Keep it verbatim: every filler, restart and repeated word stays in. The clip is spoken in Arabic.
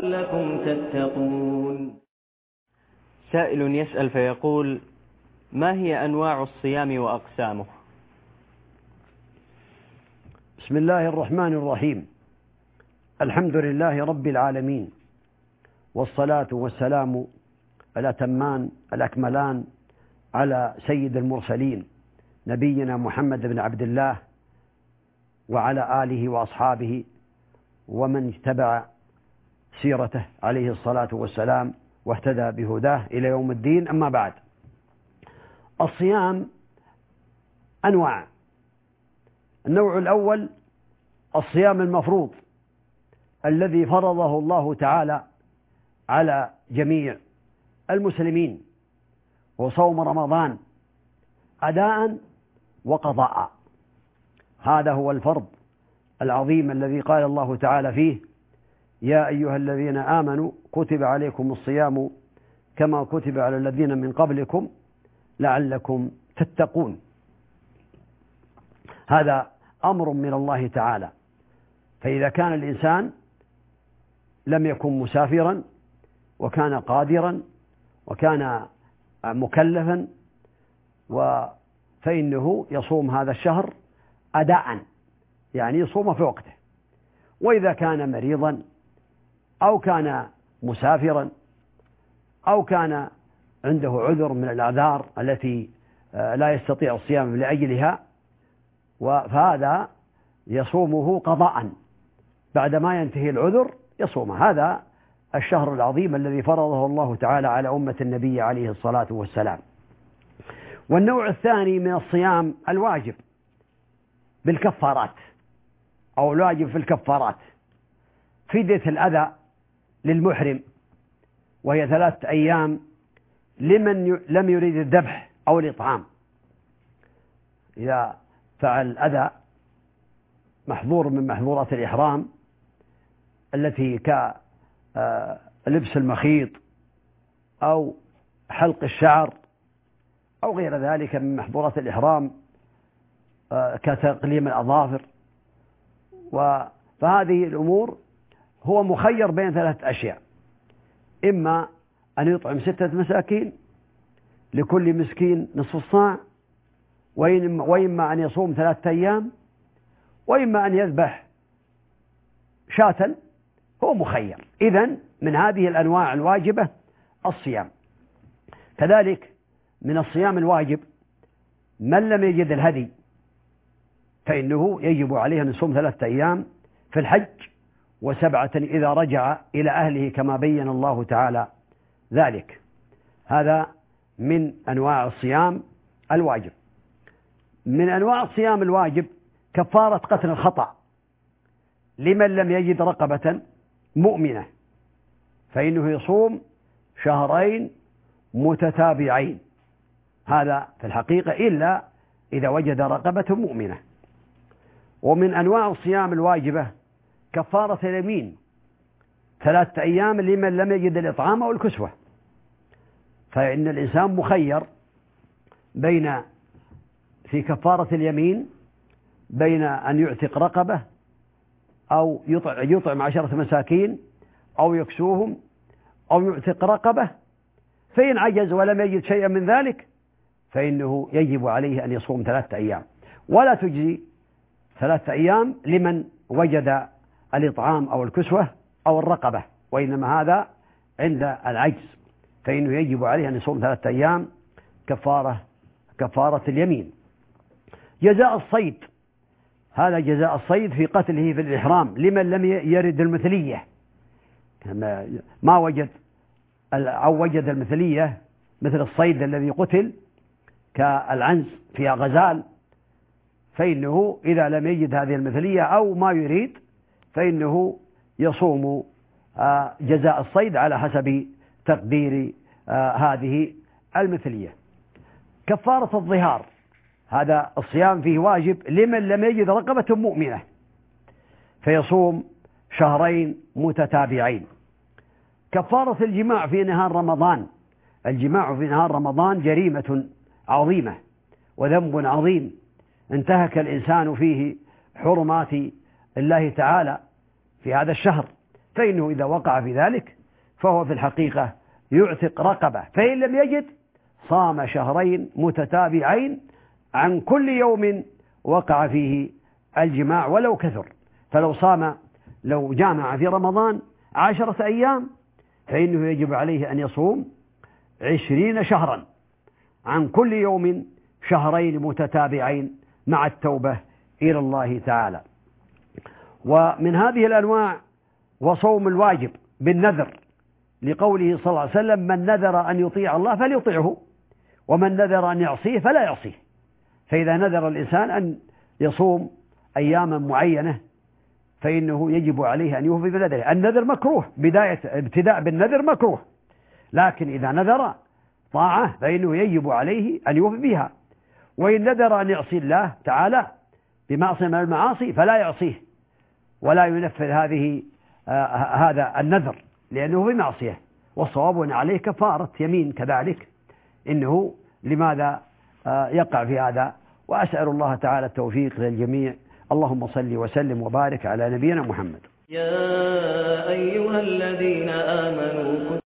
لكم تتقون. سائل يسأل فيقول: ما هي أنواع الصيام وأقسامه؟ بسم الله الرحمن الرحيم. الحمد لله رب العالمين، والصلاة والسلام الأتمان الأكملان على سيد المرسلين نبينا محمد بن عبد الله وعلى آله وأصحابه ومن اتبع سيرته عليه الصلاة والسلام واهتدى بهداه إلى يوم الدين. أما بعد، الصيام أنواع. النوع الأول الصيام المفروض الذي فرضه الله تعالى على جميع المسلمين، وصوم رمضان أداء وقضاء. هذا هو الفرض العظيم الذي قال الله تعالى فيه: يا أيها الذين آمنوا كتب عليكم الصيام كما كتب على الذين من قبلكم لعلكم تتقون. هذا أمر من الله تعالى. فإذا كان الإنسان لم يكن مسافرا وكان قادرا وكان مكلفا فإنه يصوم هذا الشهر أداء، يعني يصوم في وقته. وإذا كان مريضا أو كان مسافرا أو كان عنده عذر من الأعذار التي لا يستطيع الصيام لأجلها، فهذا يصومه قضاء بعدما ينتهي العذر يصوم. هذا الشهر العظيم الذي فرضه الله تعالى على أمة النبي عليه الصلاة والسلام. والنوع الثاني من الصيام الواجب بالكفارات، أو الواجب في الكفارات: فدية الأذى للمحرم، وهي ثلاثة أيام لمن لم يريد الذبح أو الإطعام. إذا فعل الأذى محظور من محظورات الإحرام التي كلبس المخيط أو حلق الشعر أو غير ذلك من محظورات الإحرام كتقليم الأظافر، فهذه الأمور هو مخير بين ثلاثة أشياء: إما أن يطعم ستة مساكين لكل مسكين نصف الصاع، وإما أن يصوم ثلاثة أيام، وإما أن يذبح شاة. هو مخير. إذن من هذه الأنواع الواجبة الصيام. كذلك من الصيام الواجب من لم يجد الهدي فإنه يجب عليه أن يصوم ثلاثة أيام في الحج، وسبعة إذا رجع إلى أهله كما بين الله تعالى ذلك. هذا من أنواع الصيام الواجب. من أنواع الصيام الواجب كفارة قتل الخطأ لمن لم يجد رقبة مؤمنة، فإنه يصوم شهرين متتابعين. هذا في الحقيقة إلا إذا وجد رقبة مؤمنة. ومن أنواع الصيام الواجبة كفارة اليمين ثلاثة أيام لمن لم يجد الإطعام أو الكسوة، فإن الإنسان مخير بين في كفارة اليمين بين أن يعتق رقبة أو يطعم عشرة مساكين أو يكسوهم أو يعتق رقبة. فإن عجز ولم يجد شيئا من ذلك فإنه يجب عليه أن يصوم ثلاثة أيام، ولا تجزي ثلاثة أيام لمن وجد الإطعام أو الكسوة أو الرقبة، وإنما هذا عند العجز، فإنه يجب عليه أن يصوم ثلاثة أيام كفارة كفارة اليمين. جزاء الصيد، هذا جزاء الصيد في قتله في الإحرام لمن لم يرد المثلية، ما وجد أو وجد المثلية مثل الصيد الذي قتل كالعنز فيها غزال، فإنه إذا لم يجد هذه المثلية أو ما يريد فإنه يصوم جزاء الصيد على حسب تقدير هذه المثلية. كفارة الظهار، هذا الصيام فيه واجب لمن لم يجد رقبة مؤمنة، فيصوم شهرين متتابعين. كفارة الجماع في نهار رمضان، الجماع في نهار رمضان جريمة عظيمة وذنب عظيم انتهك الإنسان فيه حرمات الله تعالى في هذا الشهر، فإنه إذا وقع في ذلك فهو في الحقيقة يعتق رقبة، فإن لم يجد صام شهرين متتابعين عن كل يوم وقع فيه الجماع ولو كثر. فلو صام لو جامع في رمضان عشرة أيام فإنه يجب عليه أن يصوم عشرين شهرا عن كل يوم شهرين متتابعين مع التوبة إلى الله تعالى. ومن هذه الأنواع وصوم الواجب بالنذر، لقوله صلى الله عليه وسلم: من نذر أن يطيع الله فليطيعه، ومن نذر أن يعصيه فلا يعصيه. فإذا نذر الإنسان أن يصوم أياما معينة فإنه يجب عليه أن يوفي بنذره. النذر مكروه، بداية ابتداء بالنذر مكروه، لكن إذا نذر طاعة فإنه يجب عليه أن يوفي بها. وإن نذر أن يعصي الله تعالى بمعصية من المعاصي فلا يعصيه ولا ينفذ هذه آه هذا النذر لأنه بمعصية، والصواب عليه كفارة يمين كذلك، إنه لماذا آه يقع في هذا. وأسأل الله تعالى التوفيق للجميع. اللهم صل وسلم وبارك على نبينا محمد. يا أيها الذين آمنوا